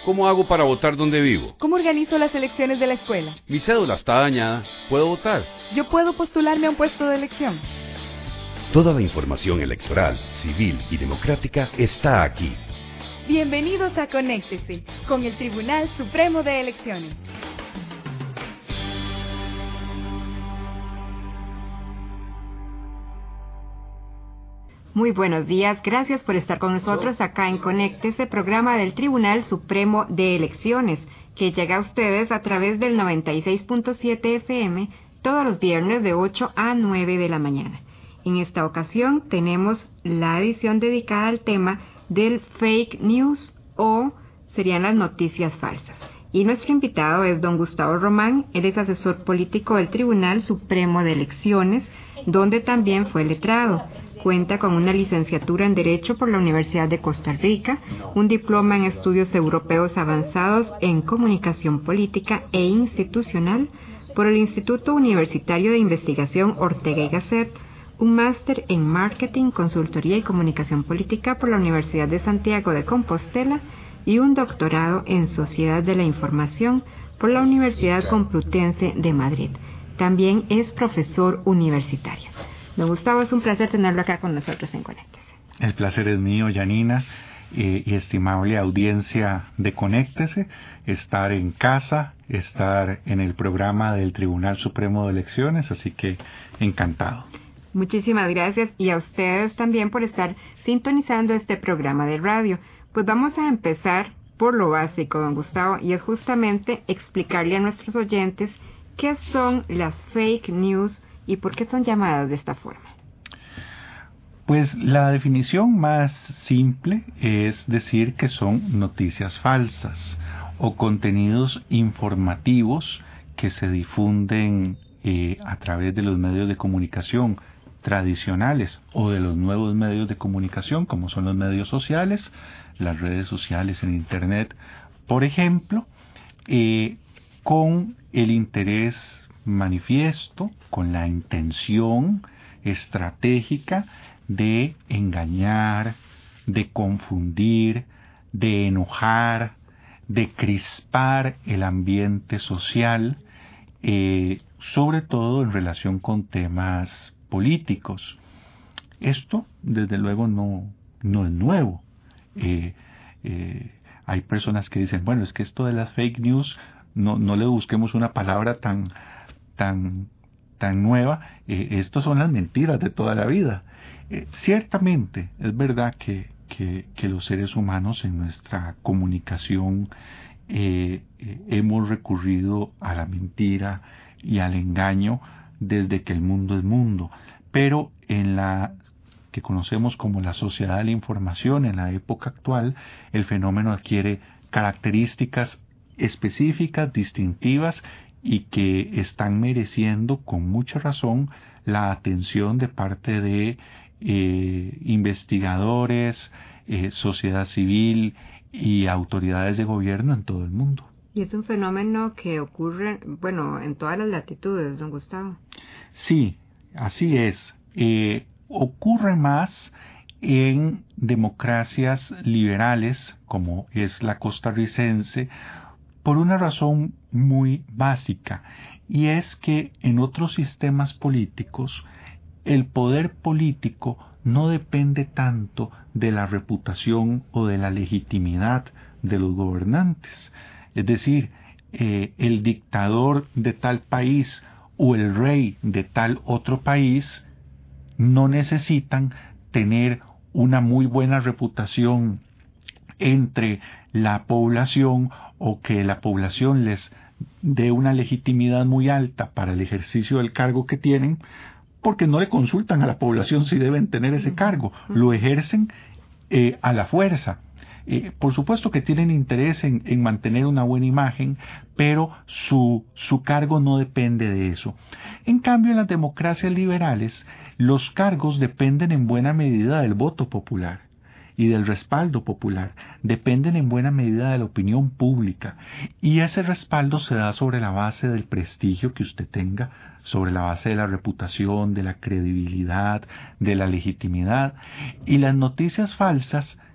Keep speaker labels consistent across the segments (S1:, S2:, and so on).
S1: ¿Cómo hago para votar donde vivo?
S2: ¿Cómo organizo las elecciones de la escuela?
S1: Mi cédula está dañada. ¿Puedo votar?
S2: ¿Yo puedo postularme a un puesto de elección?
S3: Toda la información electoral, civil y democrática está aquí.
S2: Bienvenidos a Conéctese con el Tribunal Supremo de Elecciones.
S4: Muy buenos días, gracias por estar con nosotros acá en Conéctese, programa del Tribunal Supremo de Elecciones, que llega a ustedes a través del 96.7 FM todos los viernes de 8 a 9 de la mañana. En esta ocasión tenemos la edición dedicada al tema del fake news o serían las noticias falsas. Y nuestro invitado es don Gustavo Román, él es asesor político del Tribunal Supremo de Elecciones, donde también fue letrado. Cuenta con una licenciatura en Derecho por la Universidad de Costa Rica, un diploma en Estudios Europeos Avanzados en Comunicación Política e Institucional por el Instituto Universitario de Investigación Ortega y Gasset, un máster en Marketing, Consultoría y Comunicación Política por la Universidad de Santiago de Compostela y un doctorado en Sociedad de la Información por la Universidad Complutense de Madrid. También es profesor universitario. Don Gustavo, es un placer tenerlo acá con nosotros en Conéctese.
S5: El placer es mío, Yanina, y estimable audiencia de Conéctese, estar en casa, estar en el programa del Tribunal Supremo de Elecciones, así que encantado.
S4: Muchísimas gracias y a ustedes también por estar sintonizando este programa de radio. Pues vamos a empezar por lo básico, don Gustavo, y es justamente explicarle a nuestros oyentes qué son las fake news y por qué son llamadas de esta forma.
S5: Pues la definición más simple es decir que son noticias falsas o contenidos informativos que se difunden a través de los medios de comunicación tradicionales o de los nuevos medios de comunicación como son los medios sociales, las redes sociales en Internet, por ejemplo, con el interés manifiesto, con la intención estratégica de engañar, de confundir, de enojar, de crispar el ambiente social, sobre todo en relación con temas políticos. Esto, desde luego, no es nuevo. Hay personas que dicen, bueno, es que esto de las fake news, no le busquemos una palabra tan nueva, estas son las mentiras de toda la vida. Ciertamente es verdad que los seres humanos en nuestra comunicación hemos recurrido a la mentira y al engaño desde que el mundo es mundo, pero en la que conocemos como la sociedad de la información, en la época actual, el fenómeno adquiere características específicas, distintivas, y que están mereciendo con mucha razón la atención de parte de investigadores, sociedad civil y autoridades de gobierno en todo el mundo.
S4: Y es un fenómeno que ocurre, en todas las latitudes, don Gustavo.
S5: Sí, así es. Ocurre más en democracias liberales, como es la costarricense, por una razón muy básica, y es que en otros sistemas políticos el poder político no depende tanto de la reputación o de la legitimidad de los gobernantes. Es decir, el dictador de tal país o el rey de tal otro país no necesitan tener una muy buena reputación entre la población o que la población les dé una legitimidad muy alta para el ejercicio del cargo que tienen, porque no le consultan a la población si deben tener ese cargo, lo ejercen a la fuerza. Por supuesto que tienen interés en mantener una buena imagen, pero su cargo no depende de eso. En cambio, en las democracias liberales, los cargos dependen en buena medida del voto popular y del respaldo popular, dependen en buena medida de la opinión pública, y ese respaldo se da sobre la base del prestigio que usted tenga, sobre la base de la reputación, de la credibilidad, de la legitimidad, y las noticias falsas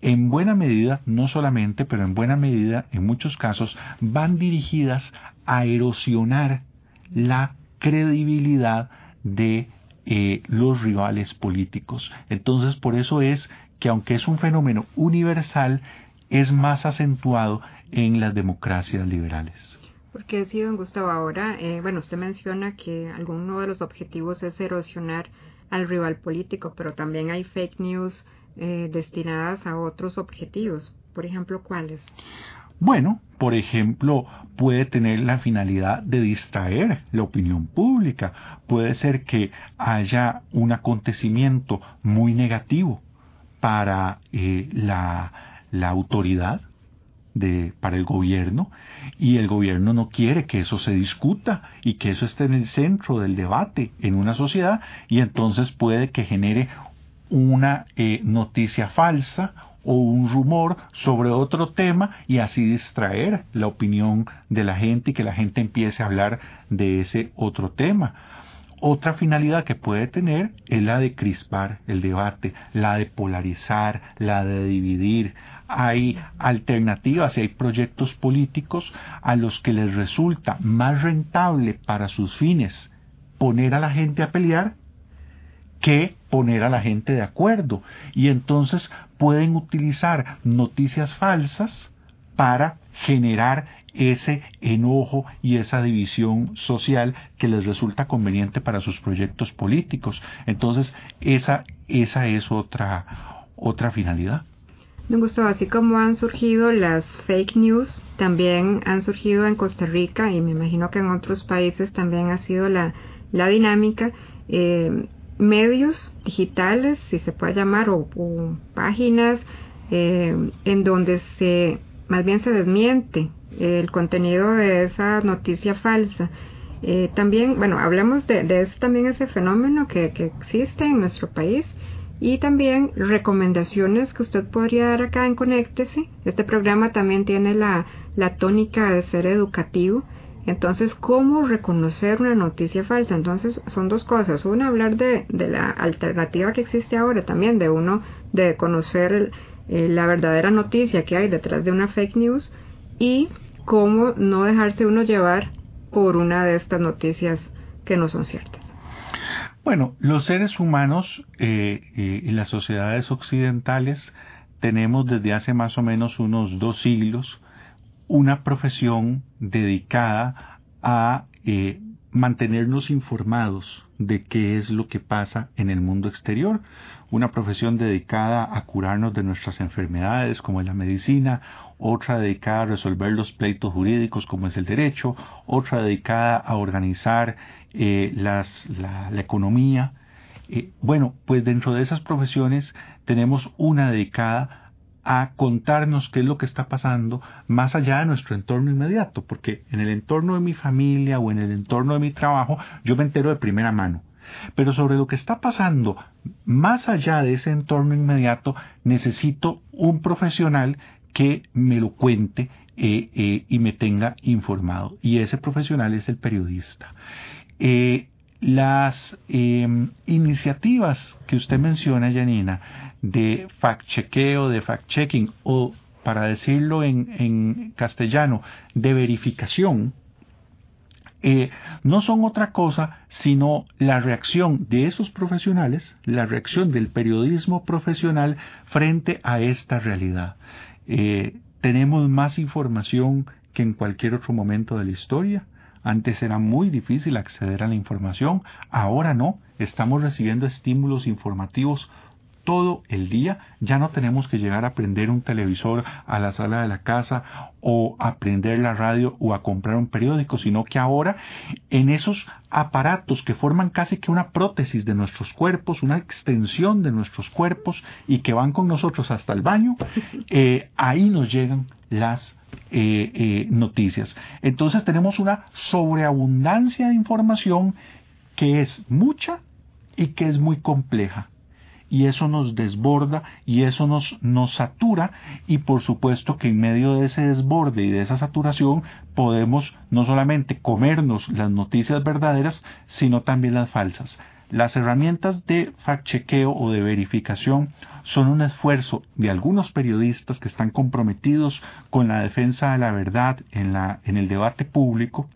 S5: en buena medida, no solamente, pero en buena medida, en muchos casos, van dirigidas a erosionar la credibilidad de los rivales políticos. Entonces, por eso es que, aunque es un fenómeno universal, es más acentuado en las democracias liberales.
S4: Porque sí, don Gustavo, ahora, usted menciona que alguno de los objetivos es erosionar al rival político, pero también hay fake news destinadas a otros objetivos. Por ejemplo, ¿cuáles?
S5: Bueno, por ejemplo, puede tener la finalidad de distraer la opinión pública. Puede ser que haya un acontecimiento muy negativo para la autoridad, para el gobierno, y el gobierno no quiere que eso se discuta y que eso esté en el centro del debate en una sociedad, y entonces puede que genere una noticia falsa o un rumor sobre otro tema y así distraer la opinión de la gente y que la gente empiece a hablar de ese otro tema. Otra finalidad que puede tener es la de crispar el debate, la de polarizar, la de dividir. Hay alternativas y hay proyectos políticos a los que les resulta más rentable para sus fines poner a la gente a pelear que poner a la gente de acuerdo. Y entonces pueden utilizar noticias falsas para generar ese enojo y esa división social que les resulta conveniente para sus proyectos políticos. Entonces, esa es otra finalidad.
S4: Don Gustavo, así como han surgido las fake news, también han surgido en Costa Rica, y me imagino que en otros países también ha sido la dinámica, medios digitales, si se puede llamar, o páginas en donde más bien se desmiente el contenido de esa noticia falsa. También, hablamos de también ese fenómeno que existe en nuestro país, y también recomendaciones que usted podría dar acá en Conéctese. Este programa también tiene la tónica de ser educativo. Entonces, ¿cómo reconocer una noticia falsa? Entonces, son dos cosas. Una, hablar de la alternativa que existe ahora también, de conocer la verdadera noticia que hay detrás de una fake news, y cómo no dejarse uno llevar por una de estas noticias que no son ciertas.
S5: Bueno, los seres humanos en las sociedades occidentales tenemos desde hace más o menos unos 2 siglos una profesión dedicada a mantenernos informados de qué es lo que pasa en el mundo exterior, una profesión dedicada a curarnos de nuestras enfermedades, como es la medicina, otra dedicada a resolver los pleitos jurídicos, como es el derecho, otra dedicada a organizar la economía. Pues dentro de esas profesiones tenemos una dedicada a contarnos qué es lo que está pasando más allá de nuestro entorno inmediato, porque en el entorno de mi familia o en el entorno de mi trabajo yo me entero de primera mano, pero sobre lo que está pasando más allá de ese entorno inmediato necesito un profesional que me lo cuente y me tenga informado, y ese profesional es el periodista. Las iniciativas que usted menciona, Janina, de fact-chequeo, de fact-checking, o para decirlo en castellano, de verificación, no son otra cosa sino la reacción de esos profesionales, la reacción del periodismo profesional frente a esta realidad. Tenemos más información que en cualquier otro momento de la historia. Antes era muy difícil acceder a la información, ahora no, estamos recibiendo estímulos informativos todo el día. Ya no tenemos que llegar a prender un televisor a la sala de la casa o a prender la radio o a comprar un periódico, sino que ahora en esos aparatos que forman casi que una prótesis de nuestros cuerpos, una extensión de nuestros cuerpos y que van con nosotros hasta el baño, ahí nos llegan las noticias. Entonces tenemos una sobreabundancia de información que es mucha y que es muy compleja, y eso nos desborda y eso nos satura, y por supuesto que en medio de ese desborde y de esa saturación podemos no solamente comernos las noticias verdaderas, sino también las falsas. las herramientas de fact-chequeo o de verificación son un esfuerzo de algunos periodistas que están comprometidos con la defensa de la verdad en el debate público,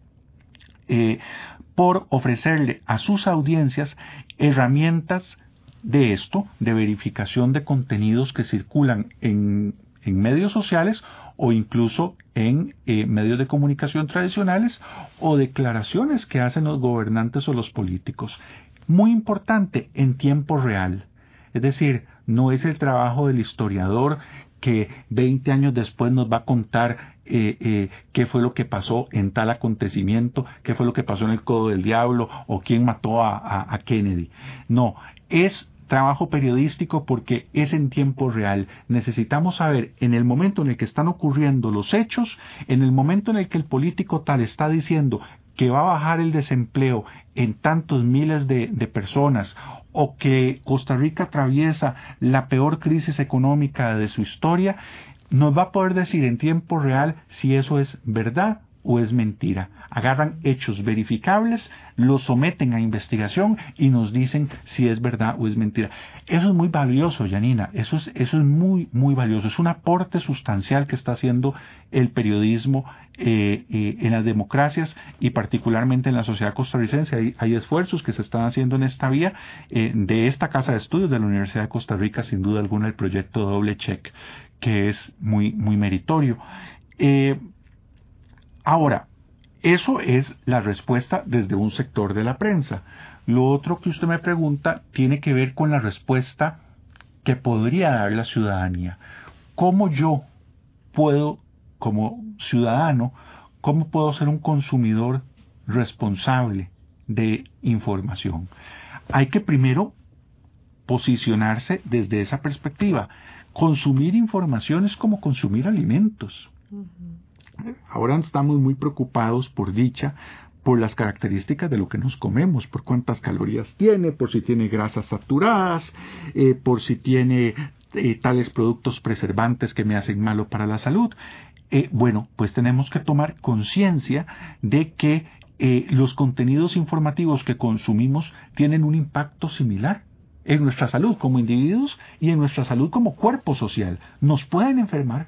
S5: por ofrecerle a sus audiencias herramientas de esto, de verificación de contenidos que circulan en medios sociales o incluso en medios de comunicación tradicionales, o declaraciones que hacen los gobernantes o los políticos. Muy importante, en tiempo real. Es decir, no es el trabajo del historiador que 20 años después nos va a contar qué fue lo que pasó en tal acontecimiento, qué fue lo que pasó en el Codo del Diablo o quién mató a Kennedy. No, es trabajo periodístico porque es en tiempo real. Necesitamos saber en el momento en el que están ocurriendo los hechos, en el momento en el que el político tal está diciendo que va a bajar el desempleo en tantos miles de personas, o que Costa Rica atraviesa la peor crisis económica de su historia, nos va a poder decir en tiempo real si eso es verdad o es mentira. Agarran hechos verificables, los someten a investigación y nos dicen si es verdad o es mentira. Eso es muy valioso, Janina, eso es muy, muy valioso. Es un aporte sustancial que está haciendo el periodismo en las democracias y particularmente en la sociedad costarricense. Hay esfuerzos que se están haciendo en esta vía, de esta Casa de Estudios de la Universidad de Costa Rica, sin duda alguna el proyecto Doble Check, que es muy, muy meritorio. Ahora, eso es la respuesta desde un sector de la prensa. Lo otro que usted me pregunta tiene que ver con la respuesta que podría dar la ciudadanía. ¿Cómo yo puedo, como ciudadano, cómo puedo ser un consumidor responsable de información? Hay que primero posicionarse desde esa perspectiva. Consumir información es como consumir alimentos. Ahora estamos muy preocupados, por dicha, por las características de lo que nos comemos, por cuántas calorías tiene, por si tiene grasas saturadas, por si tiene tales productos preservantes que me hacen malo para la salud. Bueno, pues tenemos que tomar conciencia de que los contenidos informativos que consumimos tienen un impacto similar en nuestra salud como individuos y en nuestra salud como cuerpo social. Nos pueden enfermar.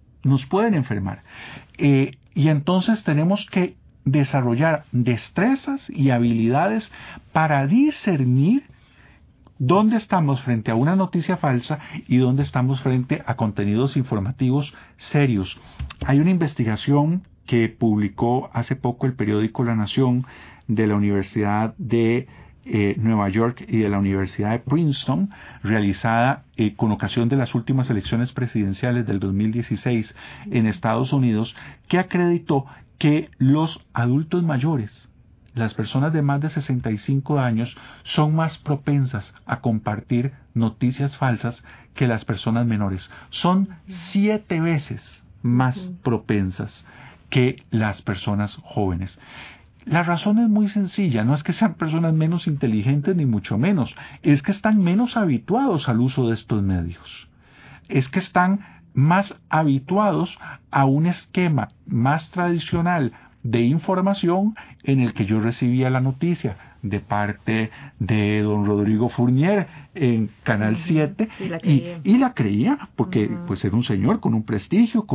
S5: Y entonces tenemos que desarrollar destrezas y habilidades para discernir dónde estamos frente a una noticia falsa y dónde estamos frente a contenidos informativos serios. Hay una investigación que publicó hace poco el periódico La Nación de la Universidad de Nueva York y de la Universidad de Princeton, realizada con ocasión de las últimas elecciones presidenciales del 2016 en Estados Unidos, que acreditó que los adultos mayores, las personas de más de 65 años, son más propensas a compartir noticias falsas que las personas menores. Son 7 veces más propensas que las personas jóvenes. La razón es muy sencilla, no es que sean personas menos inteligentes ni mucho menos, es que están menos habituados al uso de estos medios, es que están más habituados a un esquema más tradicional de información en el que yo recibía la noticia de parte de don Rodrigo Fournier en Canal 7 y la creía porque pues era un señor con un prestigio,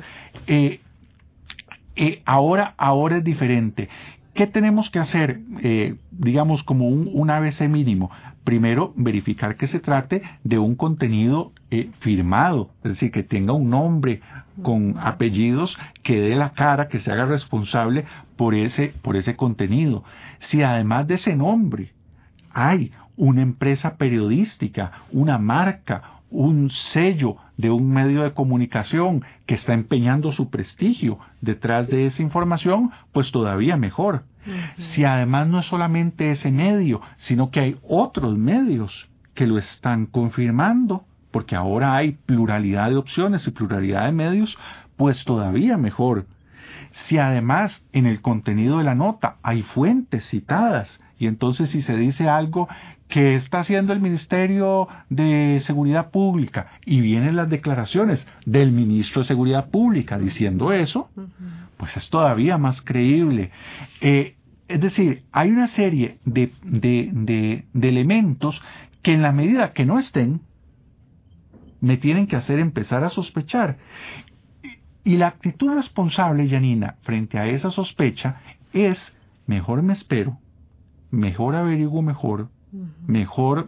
S5: ahora es diferente. ¿Qué tenemos que hacer? Digamos como un ABC mínimo. Primero, verificar que se trate de un contenido firmado, es decir, que tenga un nombre con apellidos, que dé la cara, que se haga responsable por ese contenido. Si además de ese nombre hay una empresa periodística, una marca, un sello de un medio de comunicación que está empeñando su prestigio detrás de esa información, pues todavía mejor. Si además no es solamente ese medio, sino que hay otros medios que lo están confirmando, porque ahora hay pluralidad de opciones y pluralidad de medios, pues todavía mejor. Si además en el contenido de la nota hay fuentes citadas, y entonces si se dice algo que está haciendo el Ministerio de Seguridad Pública y vienen las declaraciones del Ministro de Seguridad Pública diciendo eso, pues es todavía más creíble. Es decir, hay una serie de elementos que en la medida que no estén, me tienen que hacer empezar a sospechar. Y la actitud responsable, Janina, frente a esa sospecha es: mejor me espero, mejor averiguo mejor, mejor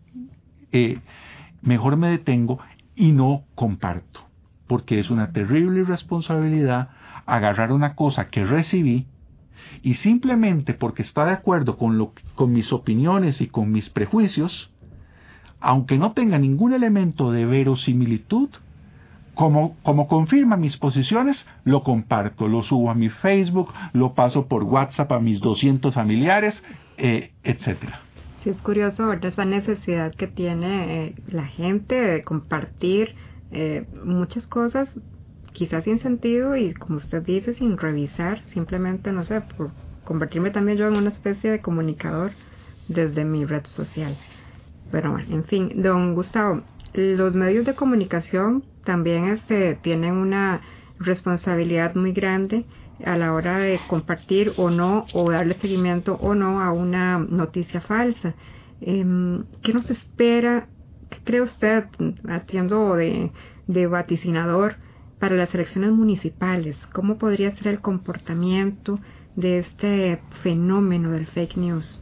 S5: me detengo y no comparto. Porque es una terrible irresponsabilidad agarrar una cosa que recibí y simplemente porque está de acuerdo con mis opiniones y con mis prejuicios, aunque no tenga ningún elemento de verosimilitud, como confirma mis posiciones, lo comparto, lo subo a mi Facebook, lo paso por WhatsApp a mis 200 familiares, etcétera.
S4: Sí, es curioso, ¿verdad? Esa necesidad que tiene la gente de compartir muchas cosas, quizás sin sentido y, como usted dice, sin revisar, simplemente, no sé, por convertirme también yo en una especie de comunicador desde mi red social. Pero bueno, en fin, don Gustavo, los medios de comunicación también tienen una responsabilidad muy grande a la hora de compartir o no, o darle seguimiento o no a una noticia falsa. ¿Qué nos espera? ¿Qué cree usted, atiendo de vaticinador, para las elecciones municipales? ¿Cómo podría ser el comportamiento de este fenómeno del fake news?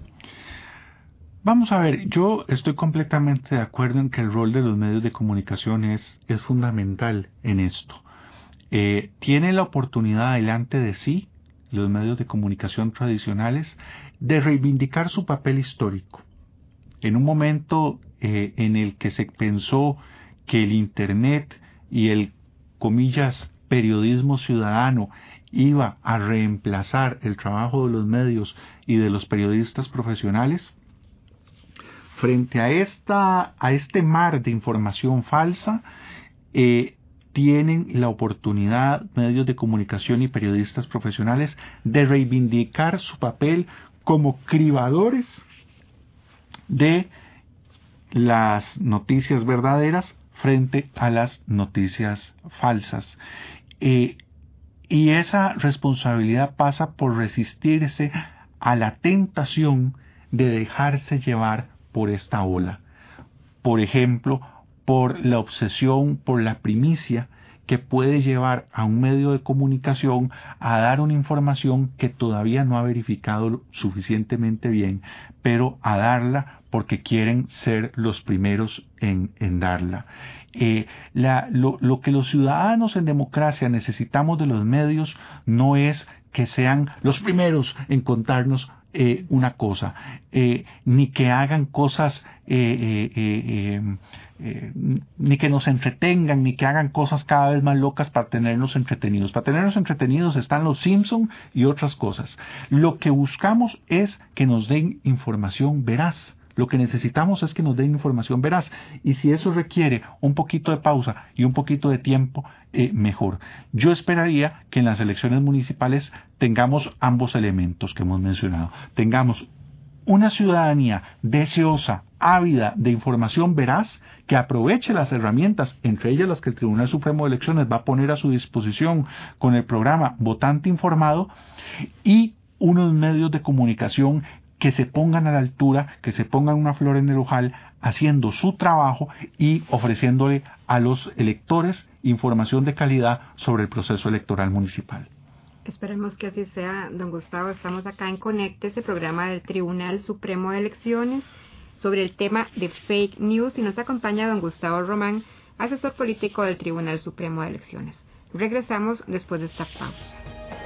S5: Vamos a ver, yo estoy completamente de acuerdo en que el rol de los medios de comunicación es fundamental en esto. Tienen la oportunidad delante de sí, los medios de comunicación tradicionales, de reivindicar su papel histórico. En un momento en el que se pensó que el Internet y el, comillas, periodismo ciudadano iba a reemplazar el trabajo de los medios y de los periodistas profesionales, frente a este mar de información falsa, tienen la oportunidad, medios de comunicación y periodistas profesionales, de reivindicar su papel como cribadores de las noticias verdaderas frente a las noticias falsas. Y esa responsabilidad pasa por resistirse a la tentación de dejarse llevar por esta ola. Por ejemplo, por la obsesión por la primicia que puede llevar a un medio de comunicación a dar una información que todavía no ha verificado suficientemente bien, pero a darla porque quieren ser los primeros en darla. Lo que los ciudadanos en democracia necesitamos de los medios no es que sean los primeros en contarnos una cosa, ni que hagan cosas, ni que nos entretengan, ni que hagan cosas cada vez más locas para tenernos entretenidos. Para tenernos entretenidos están los Simpson y otras cosas. Lo que buscamos es que nos den información veraz. Lo que necesitamos es que nos den información veraz, y si eso requiere un poquito de pausa y un poquito de tiempo, mejor. Yo esperaría que en las elecciones municipales tengamos ambos elementos que hemos mencionado. Tengamos una ciudadanía deseosa, ávida de información veraz, que aproveche las herramientas, entre ellas las que el Tribunal Supremo de Elecciones va a poner a su disposición con el programa Votante Informado, y unos medios de comunicación que se pongan a la altura, que se pongan una flor en el ojal, haciendo su trabajo y ofreciéndole a los electores información de calidad sobre el proceso electoral municipal.
S4: Esperemos que así sea, don Gustavo. Estamos acá en Conéctese, programa del Tribunal Supremo de Elecciones, sobre el tema de fake news, y nos acompaña don Gustavo Román, asesor político del Tribunal Supremo de Elecciones. Regresamos después de esta pausa.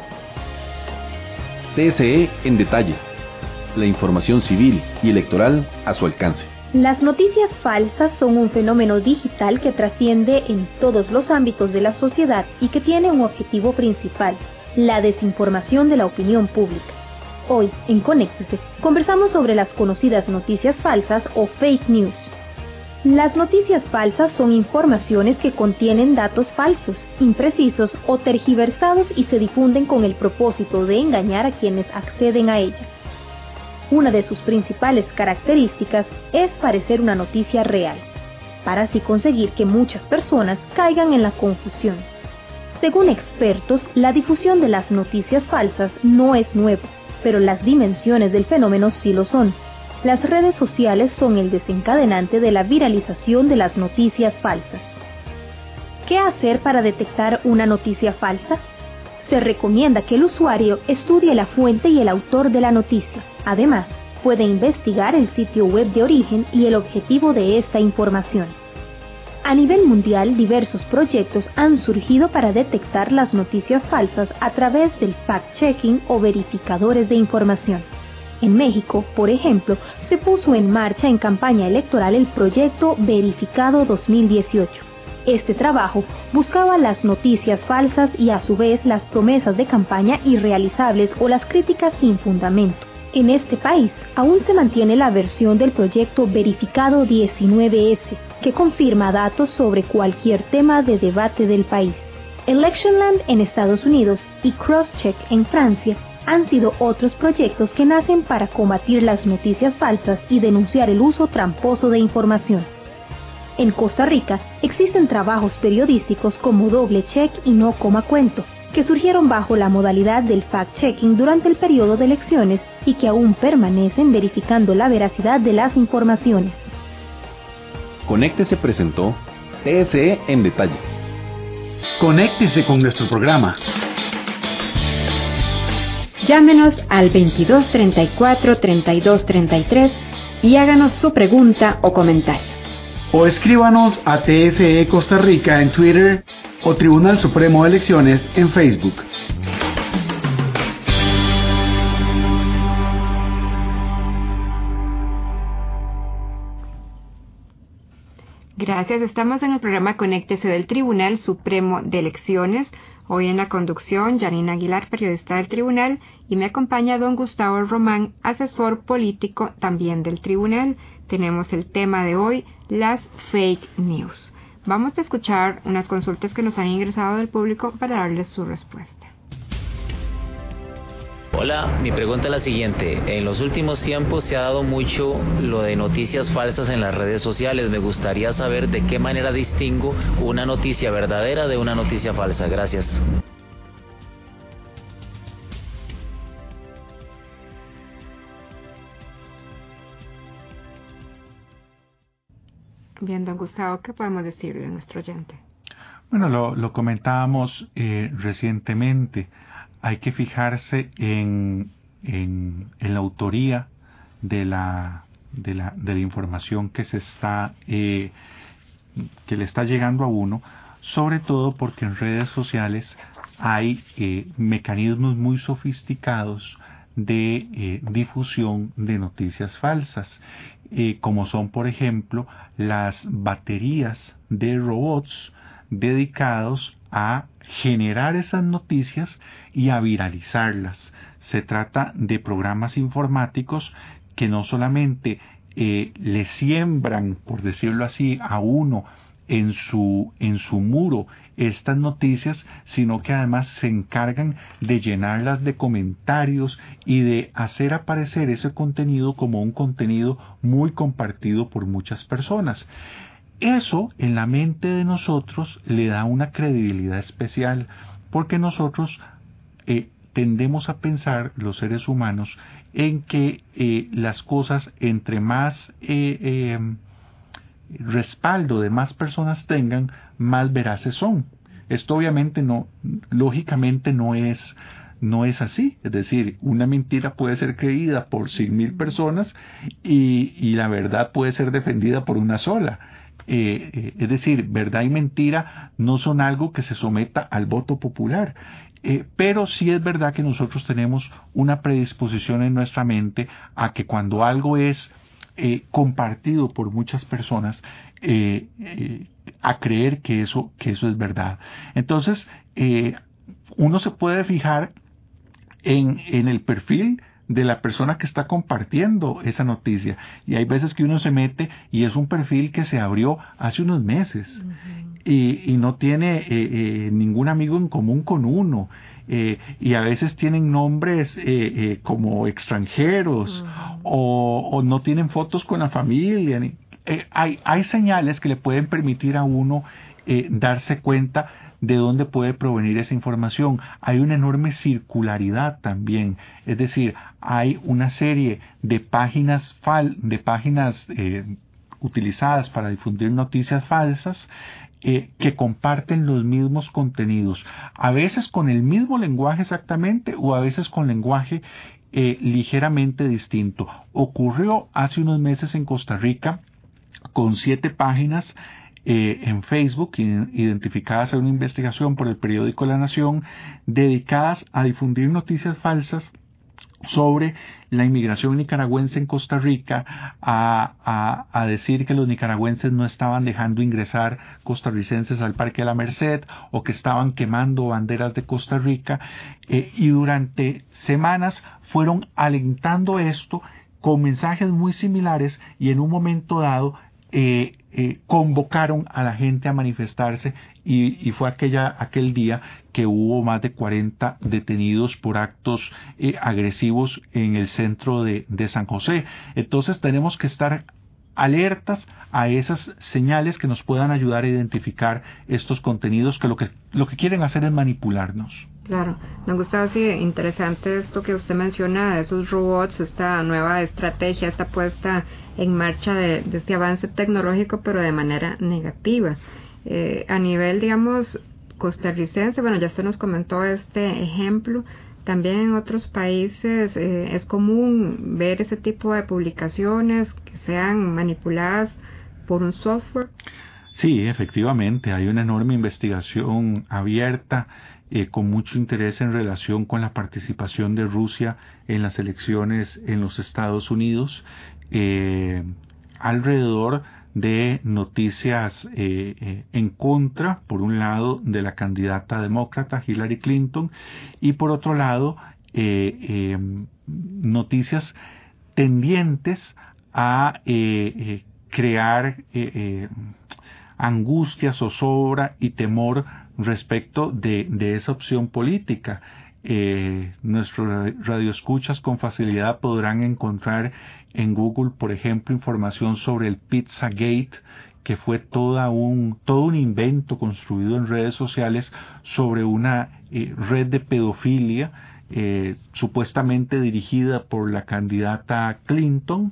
S1: TSE en detalle. La información civil y electoral a su alcance.
S6: Las noticias falsas son un fenómeno digital que trasciende en todos los ámbitos de la sociedad y que tiene un objetivo principal: la desinformación de la opinión pública. Hoy, en Conéctese, conversamos sobre las conocidas noticias falsas o fake news. Las noticias falsas son informaciones que contienen datos falsos, imprecisos o tergiversados y se difunden con el propósito de engañar a quienes acceden a ellas. Una de sus principales características es parecer una noticia real, para así conseguir que muchas personas caigan en la confusión. Según expertos, la difusión de las noticias falsas no es nuevo. pero las dimensiones del fenómeno sí lo son. Las redes sociales son el desencadenante de la viralización de las noticias falsas. ¿Qué hacer para detectar una noticia falsa? Se recomienda que el usuario estudie la fuente y el autor de la noticia. Además, puede investigar el sitio web de origen y el objetivo de esta información. A nivel mundial, diversos proyectos han surgido para detectar las noticias falsas a través del fact-checking o verificadores de información. En México, por ejemplo, se puso en marcha en campaña electoral el proyecto Verificado 2018. Este trabajo buscaba las noticias falsas y a su vez las promesas de campaña irrealizables o las críticas sin fundamento. En este país aún se mantiene la versión del proyecto Verificado 19S, que confirma datos sobre cualquier tema de debate del país. Electionland en Estados Unidos y Crosscheck en Francia han sido otros proyectos que nacen para combatir las noticias falsas y denunciar el uso tramposo de información. En Costa Rica existen trabajos periodísticos como Doble Check y No Coma Cuento, que surgieron bajo la modalidad del fact-checking durante el periodo de elecciones y que aún permanecen verificando la veracidad de las informaciones.
S1: Conéctese presentó TSE en detalle.
S7: Conéctese con nuestro programa.
S4: Llámenos al 2234-3233 y háganos su pregunta o comentario.
S7: O escríbanos a TSE Costa Rica en Twitter o Tribunal Supremo de Elecciones en Facebook.
S4: Gracias, estamos en el programa Conéctese del Tribunal Supremo de Elecciones. Hoy en la conducción, Janine Aguilar, periodista del Tribunal, y me acompaña don Gustavo Román, asesor político también del Tribunal. Tenemos el tema de hoy, las fake news. Vamos a escuchar unas consultas que nos han ingresado del público para darles su respuesta.
S8: Hola, mi pregunta es la siguiente. En los últimos tiempos se ha dado mucho lo de noticias falsas en las redes sociales. Me gustaría saber de qué manera distingo una noticia verdadera de una noticia falsa. Gracias.
S4: Bien, don Gustavo, ¿qué podemos decirle a nuestro oyente?
S5: Bueno, lo comentábamos recientemente. Hay que fijarse en la autoría de la información que que le está llegando a uno, sobre todo porque en redes sociales hay mecanismos muy sofisticados de difusión de noticias falsas, como son, por ejemplo, las baterías de robots dedicados a generar esas noticias y a viralizarlas. Se trata de programas informáticos que no solamente le siembran, por decirlo así, a uno en su muro estas noticias, sino que además se encargan de llenarlas de comentarios y de hacer aparecer ese contenido como un contenido muy compartido por muchas personas. Eso en la mente de nosotros le da una credibilidad especial, porque nosotros tendemos a pensar, los seres humanos, en que las cosas entre más respaldo de más personas tengan, más veraces son. Esto obviamente lógicamente no es así. Es decir, una mentira puede ser creída por 100,000 personas y la verdad puede ser defendida por una sola. Es decir, verdad y mentira no son algo que se someta al voto popular. Pero sí es verdad que nosotros tenemos una predisposición en nuestra mente a que cuando algo es compartido por muchas personas, a creer que eso es verdad. Entonces, uno se puede fijar en el perfil de la persona que está compartiendo esa noticia, y hay veces que uno se mete y es un perfil que se abrió hace unos meses. Uh-huh. Y no tiene ningún amigo en común con uno, y a veces tienen nombres como extranjeros. Uh-huh. o no tienen fotos con la familia. Hay señales que le pueden permitir a uno darse cuenta de dónde puede provenir esa información. Hay una enorme circularidad también, es decir, hay una serie de páginas utilizadas para difundir noticias falsas que comparten los mismos contenidos, a veces con el mismo lenguaje exactamente o a veces con lenguaje ligeramente distinto. Ocurrió hace unos meses en Costa Rica con 7 páginas en Facebook identificadas en una investigación por el periódico La Nación, dedicadas a difundir noticias falsas sobre la inmigración nicaragüense en Costa Rica, a decir que los nicaragüenses no estaban dejando ingresar costarricenses al Parque de la Merced o que estaban quemando banderas de Costa Rica, y durante semanas fueron alentando esto con mensajes muy similares, y en un momento dado convocaron a la gente a manifestarse, y fue aquel día que hubo más de 40 detenidos por actos agresivos en el centro de San José. Entonces tenemos que estar alertas a esas señales que nos puedan ayudar a identificar estos contenidos que lo que quieren hacer es manipularnos.
S4: Claro, me gusta, sí, interesante esto que usted menciona de esos robots, esta nueva estrategia, esta puesta en marcha de este avance tecnológico, pero de manera negativa. A nivel, digamos, costarricense, bueno, ya usted nos comentó este ejemplo, también en otros países es común ver ese tipo de publicaciones que sean manipuladas por un software.
S5: Sí, efectivamente, hay una enorme investigación abierta con mucho interés en relación con la participación de Rusia en las elecciones en los Estados Unidos, alrededor de noticias en contra, por un lado, de la candidata demócrata Hillary Clinton, y por otro lado, noticias tendientes a crear angustia, zozobra y temor respecto de esa opción política. Nuestros radioescuchas con facilidad podrán encontrar en Google, por ejemplo, información sobre el Pizzagate, que fue todo un invento construido en redes sociales sobre una red de pedofilia supuestamente dirigida por la candidata Clinton,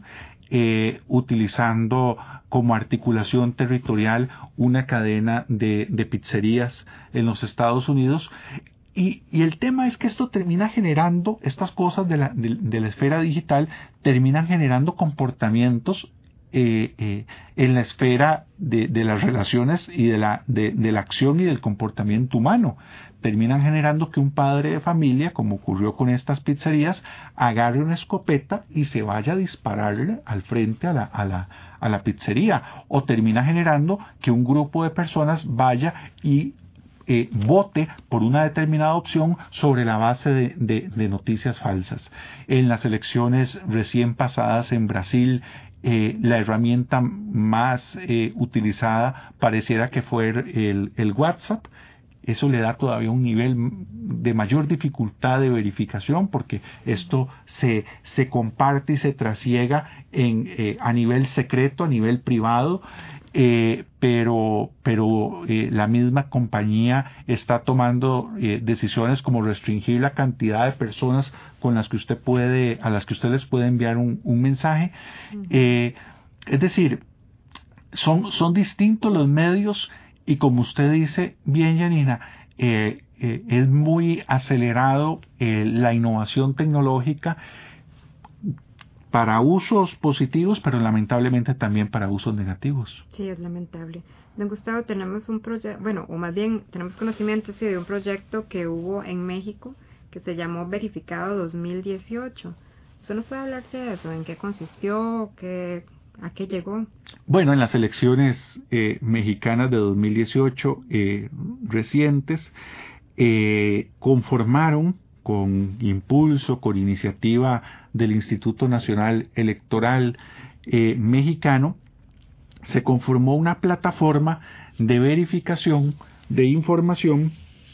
S5: utilizando como articulación territorial una cadena de pizzerías en los Estados Unidos. Y el tema es que esto termina generando, estas cosas de la esfera digital terminan generando comportamientos en la esfera de las relaciones y de la acción y del comportamiento humano. Terminan generando que un padre de familia, como ocurrió con estas pizzerías, agarre una escopeta y se vaya a dispararle al frente a la pizzería, o termina generando que un grupo de personas vaya y vote por una determinada opción sobre la base de noticias falsas. En las elecciones recién pasadas en Brasil, la herramienta más utilizada pareciera que fue el WhatsApp. Eso le da todavía un nivel de mayor dificultad de verificación, porque esto se comparte y se trasiega a nivel secreto, a nivel privado, pero la misma compañía está tomando decisiones como restringir la cantidad de personas a las que usted les puede enviar un mensaje. Es decir, son distintos los medios, y como usted dice bien, Janina, es muy acelerado la innovación tecnológica para usos positivos, pero lamentablemente también para usos negativos.
S4: Sí, es lamentable. Don Gustavo, tenemos un proyecto, o más bien tenemos conocimiento de un proyecto que hubo en México que se llamó Verificado 2018. ¿Usted nos puede hablar de eso? ¿En qué consistió? ¿A qué llegó?
S5: Bueno, en las elecciones mexicanas de 2018 recientes, conformaron con impulso, con iniciativa del Instituto Nacional Electoral mexicano, se conformó una plataforma de verificación de información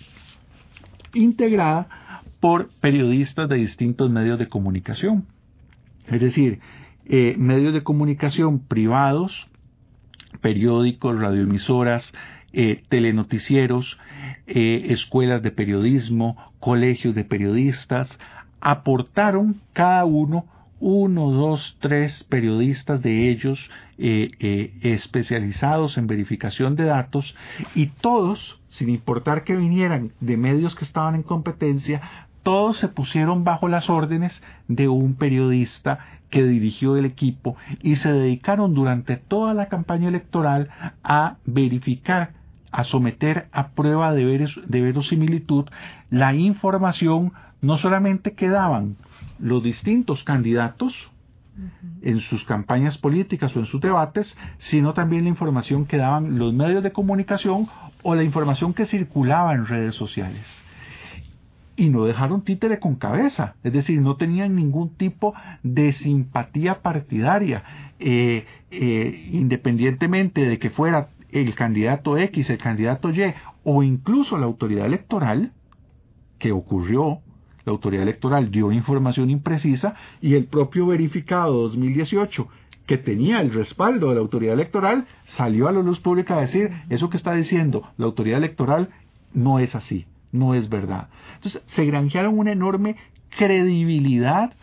S5: integrada por periodistas de distintos medios de comunicación. Es decir, medios de comunicación privados, periódicos, radioemisoras, telenoticieros, escuelas de periodismo, colegios de periodistas, aportaron cada uno, 1, 2, 3 periodistas de ellos especializados en verificación de datos, y todos, sin importar que vinieran de medios que estaban en competencia, todos se pusieron bajo las órdenes de un periodista que dirigió el equipo y se dedicaron durante toda la campaña electoral a verificar, a someter a prueba de verosimilitud la información, no solamente que daban los distintos candidatos en sus campañas políticas o en sus debates, sino también la información que daban los medios de comunicación o la información que circulaba en redes sociales. Y no dejaron títere con cabeza, es decir, no tenían ningún tipo de simpatía partidaria, independientemente de que fuera el candidato X, el candidato Y, o incluso la autoridad electoral, que ocurrió. La autoridad electoral dio información imprecisa y el propio verificado 2018, que tenía el respaldo de la autoridad electoral, salió a la luz pública a decir: eso que está diciendo la autoridad electoral no es así, no es verdad. Entonces se granjearon una enorme credibilidad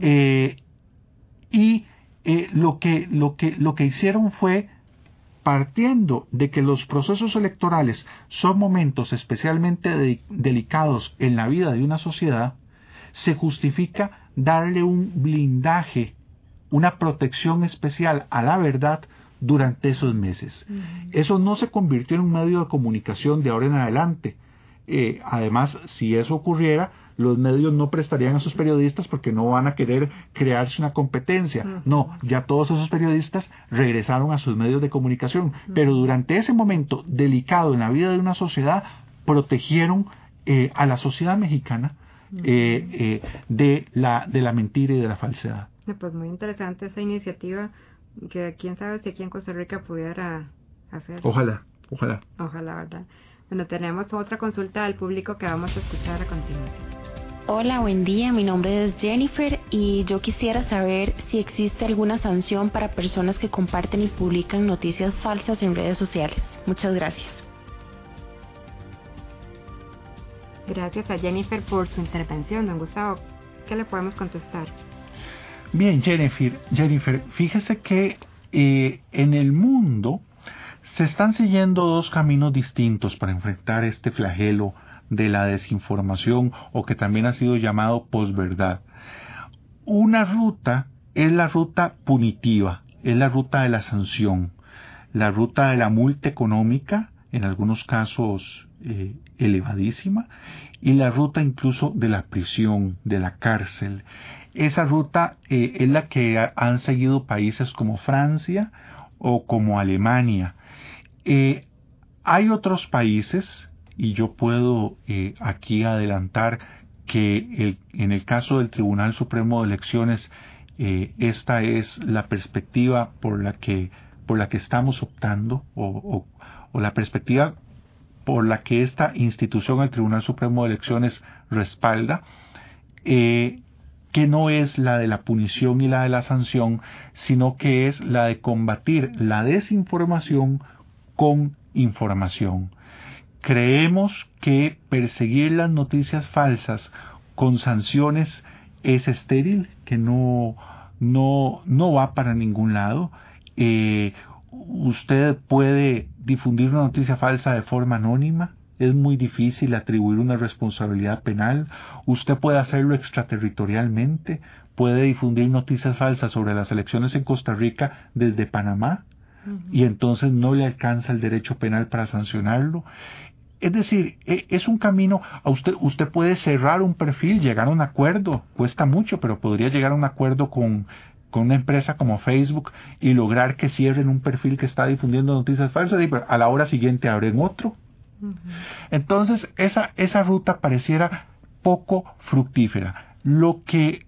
S5: y lo que hicieron fue, partiendo de que los procesos electorales son momentos especialmente delicados en la vida de una sociedad, se justifica darle un blindaje, una protección especial a la verdad durante esos meses. Eso no se convirtió en un medio de comunicación de ahora en adelante. Además, si eso ocurriera, los medios no prestarían a sus periodistas porque no van a querer crearse una competencia. No, ya todos esos periodistas regresaron a sus medios de comunicación, pero durante ese momento delicado en la vida de una sociedad, protegieron a la sociedad mexicana de la mentira y de la falsedad.
S4: Pues muy interesante esa iniciativa, que quién sabe si aquí en Costa Rica pudiera hacer.
S5: Ojalá,
S4: ¿verdad? Bueno, tenemos otra consulta al público que vamos a escuchar a continuación.
S9: Hola, buen día, mi nombre es Jennifer y yo quisiera saber si existe alguna sanción para personas que comparten y publican noticias falsas en redes sociales. Muchas gracias.
S4: Gracias a Jennifer por su intervención. Don Gustavo, ¿qué le podemos contestar?
S5: Bien, Jennifer, fíjese que en el mundo se están siguiendo dos caminos distintos para enfrentar este flagelo de la desinformación, o que también ha sido llamado posverdad. Una ruta es la ruta punitiva, es la ruta de la sanción, la ruta de la multa económica, en algunos casos elevadísima, y la ruta incluso de la prisión, de la cárcel. Esa ruta es la que han seguido países como Francia o como Alemania. Hay otros países, y yo puedo aquí adelantar que en el caso del Tribunal Supremo de Elecciones, esta es la perspectiva por la que estamos optando, o la perspectiva por la que esta institución, el Tribunal Supremo de Elecciones, respalda, que no es la de la punición y la de la sanción, sino que es la de combatir la desinformación con información. Creemos que perseguir las noticias falsas con sanciones es estéril, que no va para ningún lado. Usted puede difundir una noticia falsa de forma anónima, es muy difícil atribuir una responsabilidad penal. Usted puede hacerlo extraterritorialmente, puede difundir noticias falsas sobre las elecciones en Costa Rica desde Panamá, y entonces no le alcanza el derecho penal para sancionarlo. Es decir, es un camino. Usted puede cerrar un perfil, llegar a un acuerdo, cuesta mucho, pero podría llegar a un acuerdo con una empresa como Facebook y lograr que cierren un perfil que está difundiendo noticias falsas, y a la hora siguiente abren otro. Entonces esa ruta pareciera poco fructífera. Lo que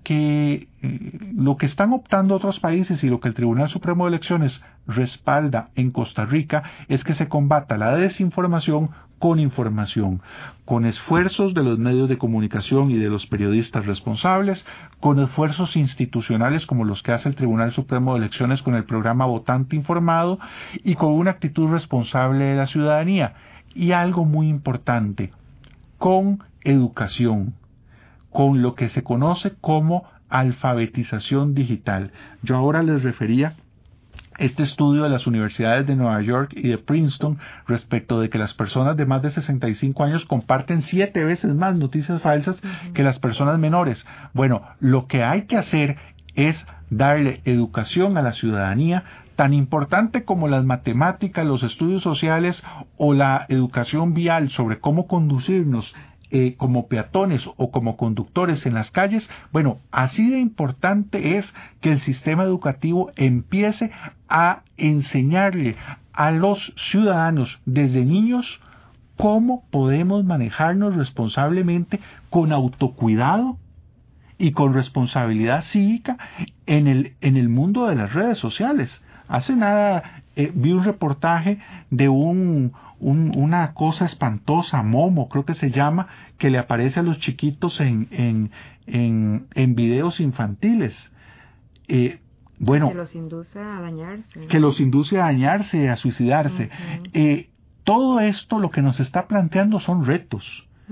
S5: están optando otros países y lo que el Tribunal Supremo de Elecciones respalda en Costa Rica es que se combata la desinformación con información, con esfuerzos de los medios de comunicación y de los periodistas responsables, con esfuerzos institucionales como los que hace el Tribunal Supremo de Elecciones con el programa Votante Informado y con una actitud responsable de la ciudadanía. Y algo muy importante, con educación, con lo que se conoce como alfabetización digital. Yo ahora les refería este estudio de las universidades de Nueva York y de Princeton respecto de que las personas de más de 65 años comparten 7 veces más noticias falsas que las personas menores. Bueno, lo que hay que hacer es darle educación a la ciudadanía, tan importante como las matemáticas, los estudios sociales o la educación vial sobre cómo conducirnos como peatones o como conductores en las calles. Bueno, así de importante es que el sistema educativo empiece a enseñarle a los ciudadanos desde niños cómo podemos manejarnos responsablemente, con autocuidado y con responsabilidad cívica en el mundo de las redes sociales. Hace nada vi un reportaje de una cosa espantosa, Momo creo que se llama, que le aparece a los chiquitos en videos infantiles. Bueno,
S4: que los induce a dañarse, ¿no?
S5: Que los induce a dañarse, a suicidarse. Todo esto lo que nos está planteando son retos.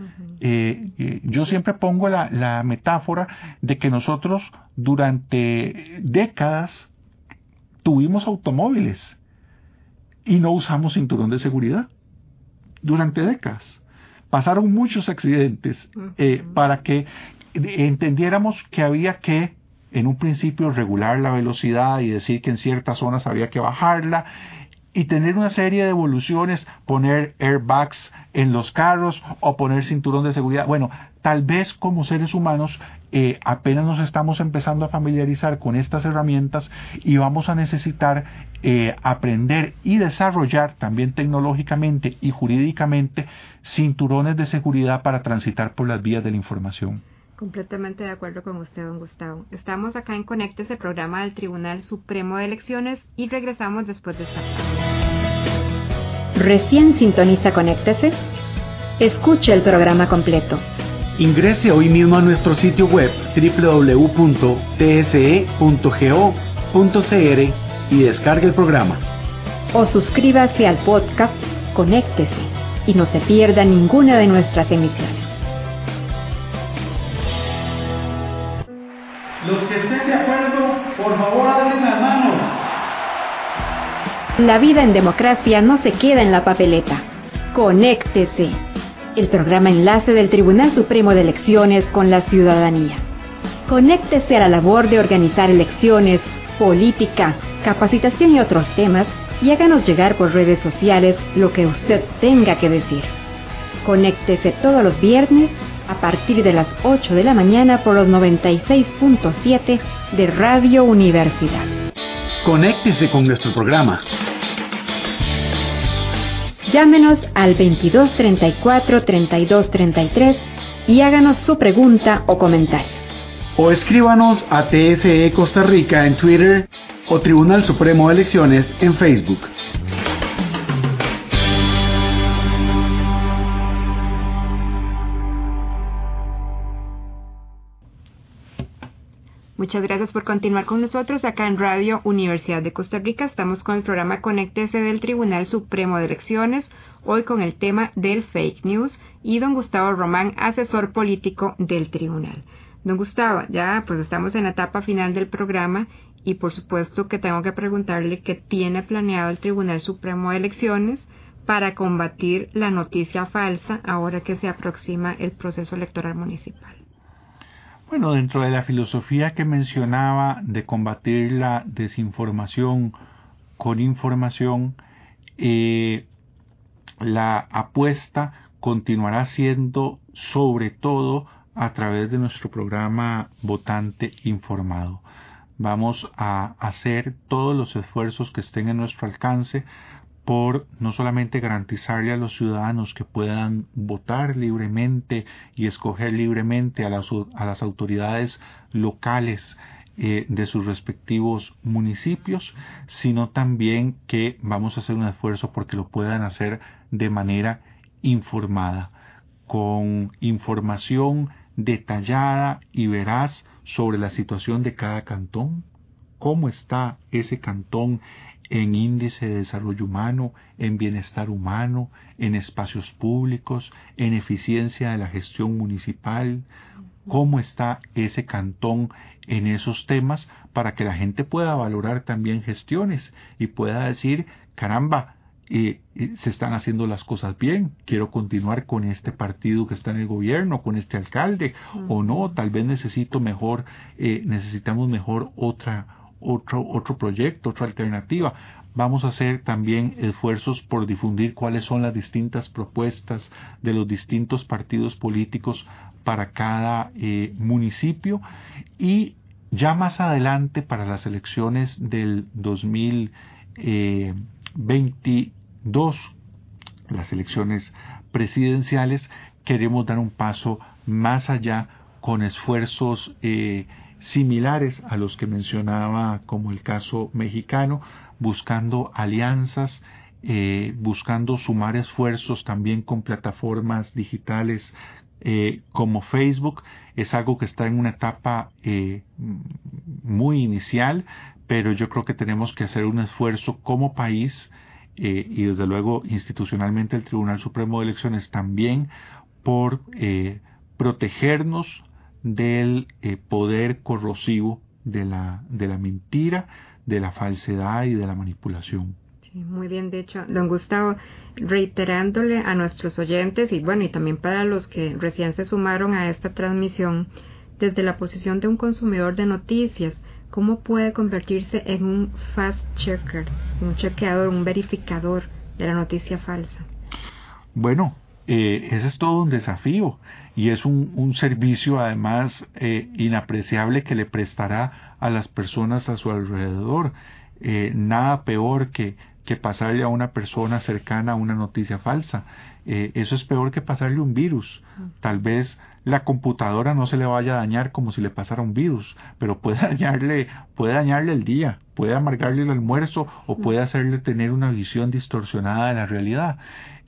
S5: Yo siempre pongo la metáfora de que nosotros durante décadas tuvimos automóviles y no usamos cinturón de seguridad. Durante décadas pasaron muchos accidentes para que entendiéramos que había que, en un principio, regular la velocidad y decir que en ciertas zonas había que bajarla y tener una serie de evoluciones, poner airbags en los carros o poner cinturón de seguridad. Bueno, tal vez como seres humanos apenas nos estamos empezando a familiarizar con estas herramientas y vamos a necesitar aprender y desarrollar también tecnológicamente y jurídicamente cinturones de seguridad para transitar por las vías de la información.
S4: Completamente de acuerdo con usted, don Gustavo. Estamos acá en Conéctese, programa del Tribunal Supremo de Elecciones, y regresamos después de esta pausa.
S6: ¿Recién sintoniza Conéctese? Escuche el programa completo.
S7: Ingrese hoy mismo a nuestro sitio web www.tse.go.cr y descargue el programa.
S6: O suscríbase al podcast Conéctese y no se pierda ninguna de nuestras emisiones.
S7: Los que estén de acuerdo, por favor, alcen las manos.
S6: La vida en democracia no se queda en la papeleta. Conéctese, el programa enlace del Tribunal Supremo de Elecciones con la ciudadanía. Conéctese a la labor de organizar elecciones, política, capacitación y otros temas, y háganos llegar por redes sociales lo que usted tenga que decir. Conéctese todos los viernes a partir de las 8 de la mañana por los 96.7 de Radio Universidad.
S7: Conéctese con nuestro programa.
S6: Llámenos al 2234-3233 y háganos su pregunta o comentario.
S7: O escríbanos a TSE Costa Rica en Twitter o Tribunal Supremo de Elecciones en Facebook.
S4: Muchas gracias por continuar con nosotros acá en Radio Universidad de Costa Rica. Estamos con el programa Conéctese del Tribunal Supremo de Elecciones, hoy con el tema del fake news, y don Gustavo Román, asesor político del tribunal. Don Gustavo, ya pues estamos en la etapa final del programa y por supuesto que tengo que preguntarle qué tiene planeado el Tribunal Supremo de Elecciones para combatir la noticia falsa ahora que se aproxima el proceso electoral municipal.
S5: Bueno, dentro de la filosofía que mencionaba de combatir la desinformación con información, la apuesta continuará siendo sobre todo a través de nuestro programa Votante Informado. Vamos a hacer todos los esfuerzos que estén en nuestro alcance por no solamente garantizarle a los ciudadanos que puedan votar libremente y escoger libremente a las autoridades locales de sus respectivos municipios, sino también que vamos a hacer un esfuerzo porque lo puedan hacer de manera informada, con información detallada y veraz sobre la situación de cada cantón, cómo está ese cantón en índice de desarrollo humano, en bienestar humano, en espacios públicos, en eficiencia de la gestión municipal, cómo está ese cantón en esos temas, para que la gente pueda valorar también gestiones y pueda decir, caramba, se están haciendo las cosas bien, quiero continuar con este partido que está en el gobierno, con este alcalde, o no, tal vez necesitamos mejor otro proyecto, otra alternativa. Vamos a hacer también esfuerzos por difundir cuáles son las distintas propuestas de los distintos partidos políticos para cada municipio, y ya más adelante, para las elecciones del 2022, las elecciones presidenciales, queremos dar un paso más allá con esfuerzos similares a los que mencionaba, como el caso mexicano, buscando alianzas, buscando sumar esfuerzos también con plataformas digitales como Facebook. Es algo que está en una etapa muy inicial, pero yo creo que tenemos que hacer un esfuerzo como país, y desde luego institucionalmente el Tribunal Supremo de Elecciones también, por protegernos del poder corrosivo de la mentira, de la falsedad y de la manipulación.
S4: Sí, muy bien dicho, don Gustavo, reiterándole a nuestros oyentes y también para los que recién se sumaron a esta transmisión, desde la posición de un consumidor de noticias, ¿cómo puede convertirse en un fact-checker, un chequeador, un verificador de la noticia falsa?
S5: Bueno, ese es todo un desafío, y es un servicio además inapreciable que le prestará a las personas a su alrededor. Nada peor que pasarle a una persona cercana una noticia falsa. Eso es peor que pasarle un virus. Tal vez la computadora no se le vaya a dañar como si le pasara un virus, pero puede dañarle el día, puede amargarle el almuerzo, o puede hacerle tener una visión distorsionada de la realidad.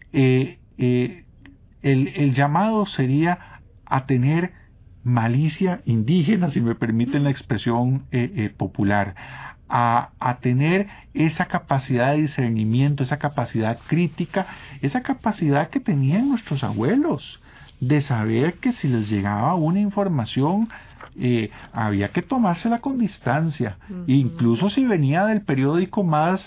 S5: El llamado sería a tener malicia indígena, si me permiten la expresión popular, a tener esa capacidad de discernimiento, esa capacidad crítica, esa capacidad que tenían nuestros abuelos, de saber que si les llegaba una información había que tomársela con distancia, incluso si venía del periódico más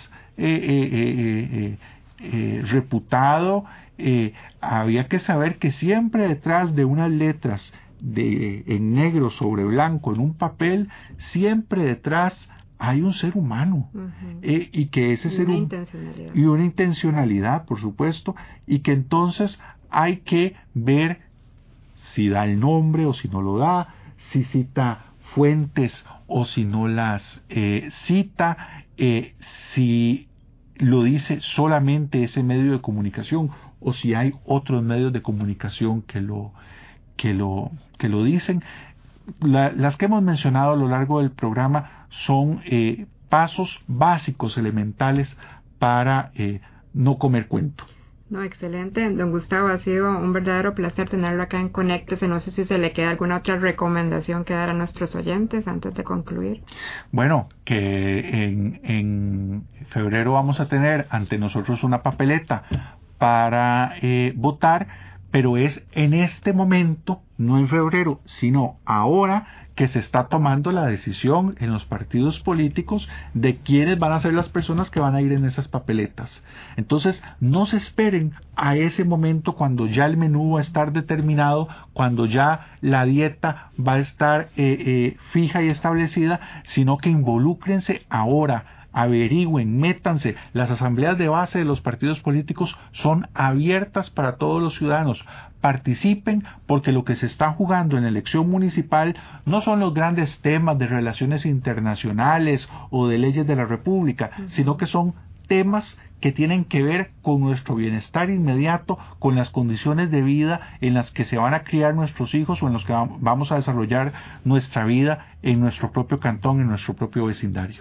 S5: reputado, había que saber que siempre detrás de unas letras en negro sobre blanco en un papel, siempre detrás hay un ser humano, y que ese ser humano y una intencionalidad, por supuesto, y que entonces hay que ver si da el nombre o si no lo da, si cita fuentes o si no las cita, si lo dice solamente ese medio de comunicación o si hay otros medios de comunicación que lo dicen. Las que hemos mencionado a lo largo del programa son pasos básicos, elementales, para no comer cuento.
S4: No, excelente, don Gustavo, ha sido un verdadero placer tenerlo acá en Conéctese. No sé si se le queda alguna otra recomendación que dar a nuestros oyentes antes de concluir.
S5: Bueno, que en febrero vamos a tener ante nosotros una papeleta para votar, pero es en este momento, no en febrero, sino ahora, que se está tomando la decisión en los partidos políticos de quiénes van a ser las personas que van a ir en esas papeletas. Entonces, no se esperen a ese momento cuando ya el menú va a estar determinado, cuando ya la dieta va a estar fija y establecida, sino que involúcrense ahora, averigüen, métanse. Las asambleas de base de los partidos políticos son abiertas para todos los ciudadanos. Participen, porque lo que se está jugando en la elección municipal no son los grandes temas de relaciones internacionales o de leyes de la República, sino que son temas que tienen que ver con nuestro bienestar inmediato, con las condiciones de vida en las que se van a criar nuestros hijos o en los que vamos a desarrollar nuestra vida en nuestro propio cantón, en nuestro propio vecindario.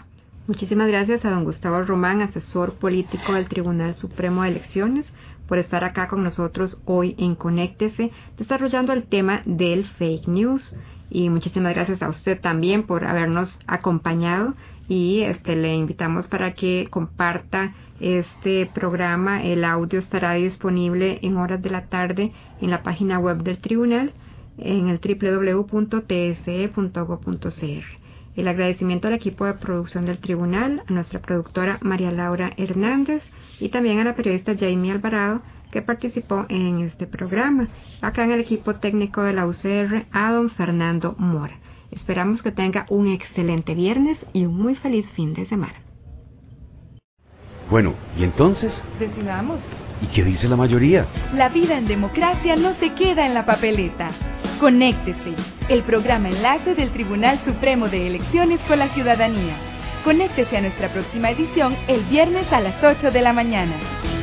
S4: Muchísimas gracias a don Gustavo Román, asesor político del Tribunal Supremo de Elecciones, por estar acá con nosotros hoy en Conéctese, desarrollando el tema del fake news. Y muchísimas gracias a usted también por habernos acompañado, y le invitamos para que comparta este programa. El audio estará disponible en horas de la tarde en la página web del tribunal en el www.tse.gov.cr. El agradecimiento al equipo de producción del tribunal, a nuestra productora María Laura Hernández y también a la periodista Jamie Alvarado, que participó en este programa. Acá en el equipo técnico de la UCR, a don Fernando Mora. Esperamos que tenga un excelente viernes y un muy feliz fin de semana.
S3: Bueno, ¿y entonces?
S2: Decidamos.
S3: ¿Y qué dice la mayoría?
S2: La vida en democracia no se queda en la papeleta. Conéctese, el programa enlace del Tribunal Supremo de Elecciones con la ciudadanía. Conéctese a nuestra próxima edición el viernes a las 8 de la mañana.